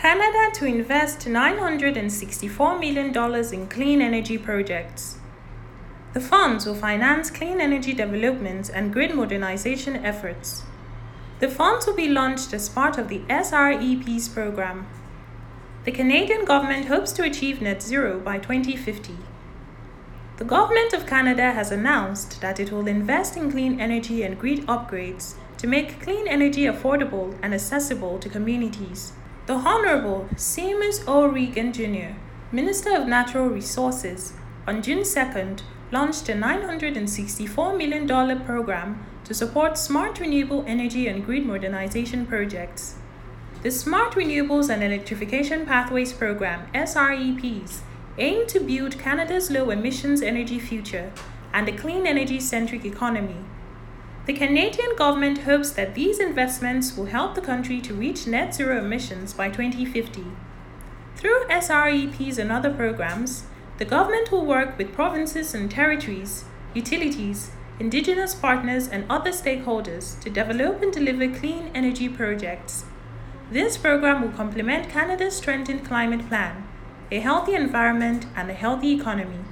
Canada to invest $964 million in clean energy projects. The funds will finance clean energy development and grid modernization efforts. The funds will be launched as part of the SREP's program. The Canadian government hopes to achieve net zero by 2050. The Government of Canada has announced that it will invest in clean energy and grid upgrades to make clean energy affordable and accessible to communities. The Honorable Seamus O. Regan Jr., Minister of Natural Resources, on June 2nd, launched a $964 million program to support smart renewable energy and grid modernization projects. The Smart Renewables and Electrification Pathways Program, SREPs, aim to build Canada's low-emissions energy future and a clean energy-centric economy. The Canadian government hopes that these investments will help the country to reach net zero emissions by 2050. Through SREPs and other programs, the government will work with provinces and territories, utilities, Indigenous partners, and other stakeholders to develop and deliver clean energy projects. This program will complement Canada's strengthened climate plan, a healthy environment, and a healthy economy.